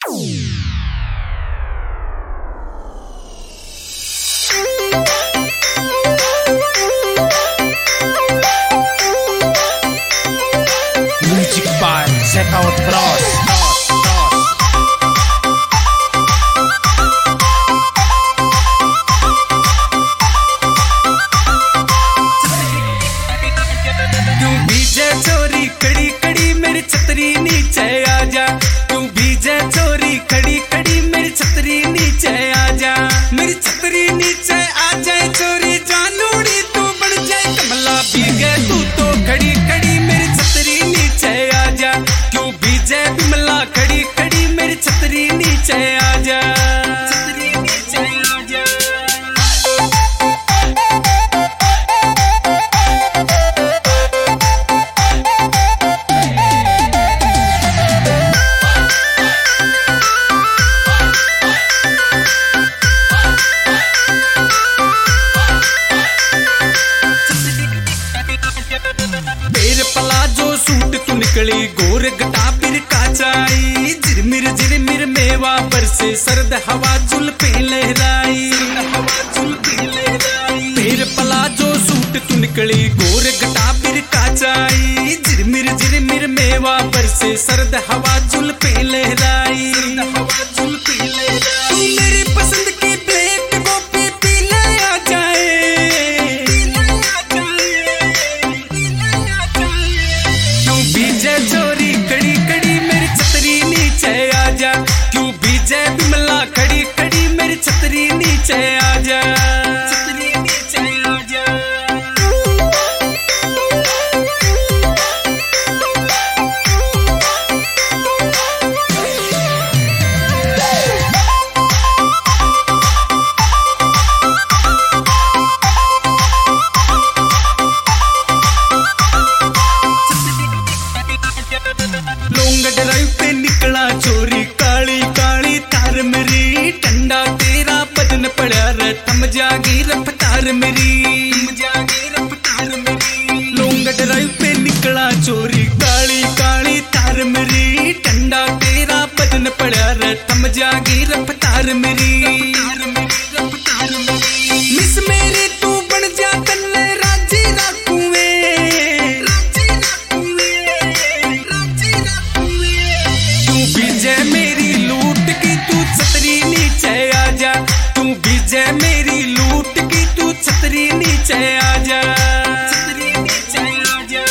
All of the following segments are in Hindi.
Music by Set Out Bros. तू भीजे चोरी खड़ी खड़ी मेरी छतरी नीचे आजा। तू भीजे चोरी खड़ी खड़ी मेरी छतरी नीचे आजा। मेरी छतरी नीचे आ जाए चोरी जानूड़ी तू बन जाए कमला भीगे तू तो खड़ी खड़ी मेरी छतरी नीचे आजा। क्यों भीजे बिमला खड़ी खड़ी मेरी छतरी नीचे आजा। छतरी नीचे आजा। पलाजो सूट तू निकली गोर गटा बिर काचाई। झिरमिर मेवा पर से सर्द हवा जुल्फे लहराई। फिर पलाजो सूट तू निकली गोर गटा बिर काचाई। झिरमिर मेवा पर से सर्द हवा जुल्फे लहराई। तू मेरी पसंद की ब्लैक कॉफी पीने आ जाए। भीजे चोरी कड़ी कड़ी मेरी छतरी नीचे आजा। क्यों भीजे बिमला खड़ी खड़ी मेरी छतरी नीचे आजा। छतरी नीचे आजा। लॉन्ग ड्राइव पे निकला चोरी काली काली तार मेरी। ठंडा तेरा बदन पड़ा रे थम जागी रफ्तार मेरी। लॉन्ग ड्राइव पे निकला चोरी काली काली तार मेरी। ठंडा तेरा बदन पड़ा रे थम जागी रफ्तार मेरी। मिस मेरी तू बन जा कन्ने राजी राखूवे। भीजे मेरी लूट की तू छतरी नीचे आजा। तू भीजे मेरी लूट की तू छतरी नीचे आजा। छतरी नीचे आजा।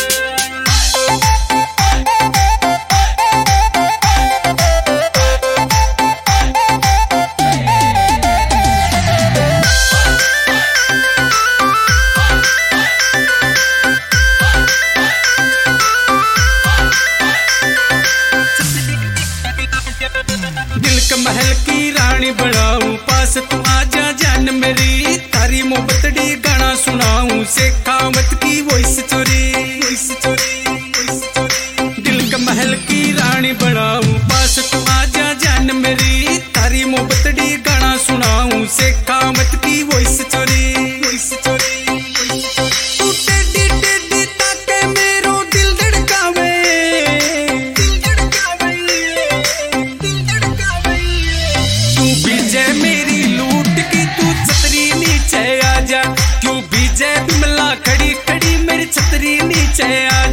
दिल का महल की रानी बनाऊं पास तू आजा जान मेरी। तारी मोहब्बत डी गाना सुनाऊं शेखावत की वॉइस चोरी। दिल का महल की रानी बनाऊं पास तू आजा जान मेरी। तारी मोहब्बत डी गाना सुनाऊं शेखावत की वॉइस चोरी। भीजे मेरी लूट की तू छतरी नीचे आजा। क्यों भीजे बिमला खड़ी खड़ी मेरी छतरी नीचे आजा।